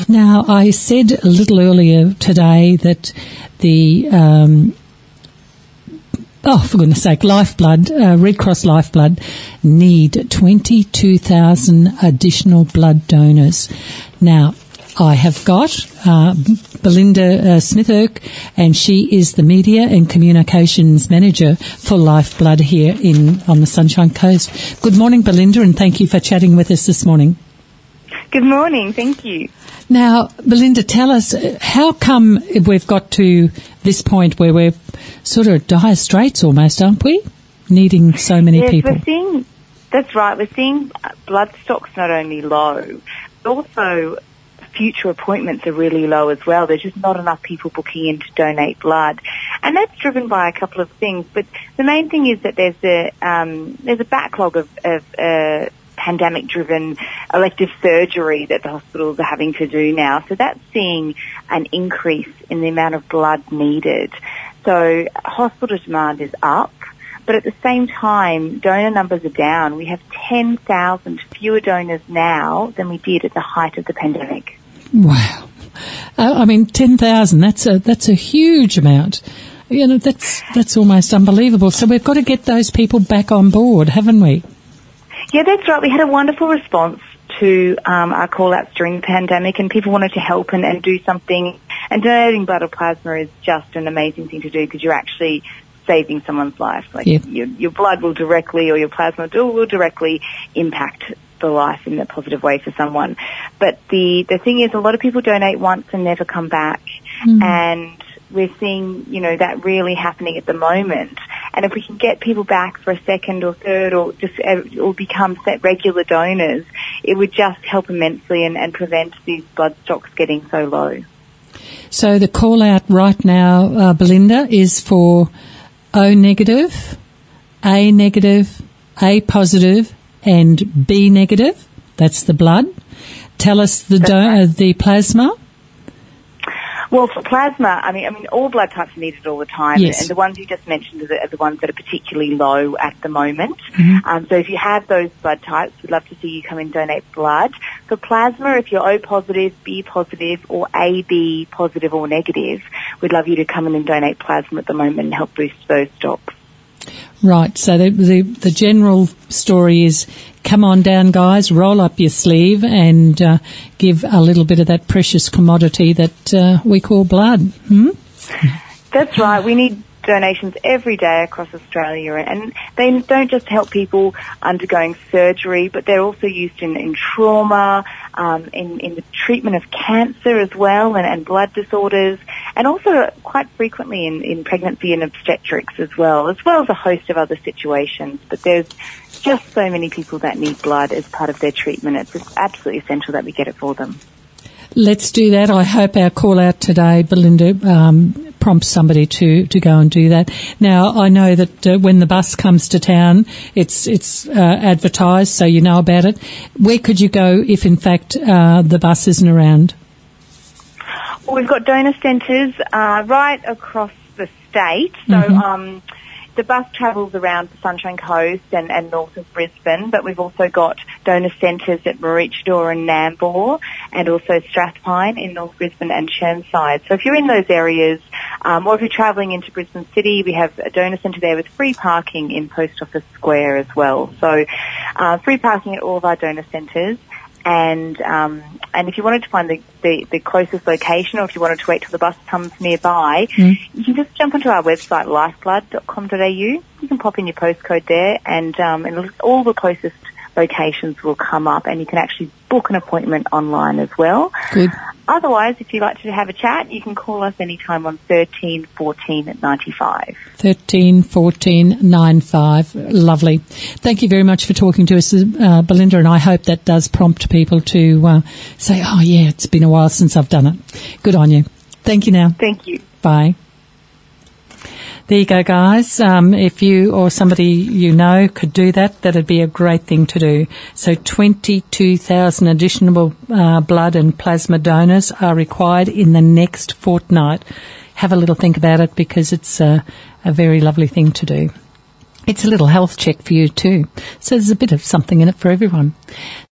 Now, I said a little earlier today that the, for goodness sake, Lifeblood, Red Cross Lifeblood need 22,000 additional blood donors. Now, I have got Belinda Smith-Erk, and she is the Media and Communications Manager for Lifeblood here on the Sunshine Coast. Good morning, Belinda, and thank you for chatting with us this morning. Good morning, thank you. Now, Belinda, tell us, how come we've got to this point where we're sort of at dire straits almost, aren't we? Needing so many people. That's right, we're seeing blood stocks not only low, but also future appointments are really low as well. There's just not enough people booking in to donate blood. And that's driven by a couple of things. But the main thing is that there's a backlog of pandemic-driven elective surgery that the hospitals are having to do now. So that's seeing an increase in the amount of blood needed. So hospital demand is up, but at the same time, donor numbers are down. We have 10,000 fewer donors now than we did at the height of the pandemic. Wow. 10,000, that's a huge amount. You know, that's almost unbelievable. So we've got to get those people back on board, haven't we? Yeah, that's right. We had a wonderful response to our call-outs during the pandemic, and people wanted to help and do something. And donating blood or plasma is just an amazing thing to do because you're actually saving someone's life. Your blood will directly, or your plasma will directly impact the life in a positive way for someone. But the thing is, a lot of people donate once and never come back. And we're seeing, that really happening at the moment. And if we can get people back for a second or third or become regular donors, it would just help immensely and prevent these blood stocks getting so low. So the call out right now, Belinda, is for O negative, A negative, A positive, and B negative. That's the blood. Tell us the plasma. Well, for plasma, I mean, all blood types are needed all the time, yes. And the ones you just mentioned are the ones that are particularly low at the moment. So if you have those blood types, we'd love to see you come and donate blood. For plasma, if you're O positive, B positive, or AB positive or negative, we'd love you to come in and donate plasma at the moment and help boost those stocks. Right, so the general story is, come on down, guys, roll up your sleeve and give a little bit of that precious commodity that we call blood. That's right. We need donations every day across Australia, and they don't just help people undergoing surgery, but they're also used in trauma, in the treatment of cancer as well, and blood disorders, and also quite frequently in pregnancy and obstetrics as well as a host of other situations. But there's just so many people that need blood as part of their treatment. It's just absolutely essential that we get it for them. Let's do that. I hope our call out today, Belinda, prompts somebody to go and do that. Now, I know that when the bus comes to town, it's advertised, so you know about it. Where could you go if, in fact, the bus isn't around? Well, we've got donor centres right across the state. So the bus travels around the Sunshine Coast and north of Brisbane, but we've also got donor centres at Maroochydore and Nambour, and also Strathpine in North Brisbane and Chermside. So if you're in those areas, or if you're travelling into Brisbane City, we have a donor centre there with free parking in Post Office Square as well. So free parking at all of our donor centres. And if you wanted to find the closest location, or if you wanted to wait till the bus comes nearby, you can just jump onto our website, lifeblood.com.au. You can pop in your postcode there, and all the closest locations will come up, and you can actually book an appointment online as well. Good. Otherwise, if you'd like to have a chat, you can call us anytime on 13 14 95. 13 14 95. Lovely. Thank you very much for talking to us, Belinda, and I hope that does prompt people to say, oh, yeah, it's been a while since I've done it. Good on you. Thank you now. Thank you. Bye. There you go, guys. If you or somebody you know could do that, that'd be a great thing to do. So 22,000 additional blood and plasma donors are required in the next fortnight. Have a little think about it, because it's a very lovely thing to do. It's a little health check for you too. So there's a bit of something in it for everyone.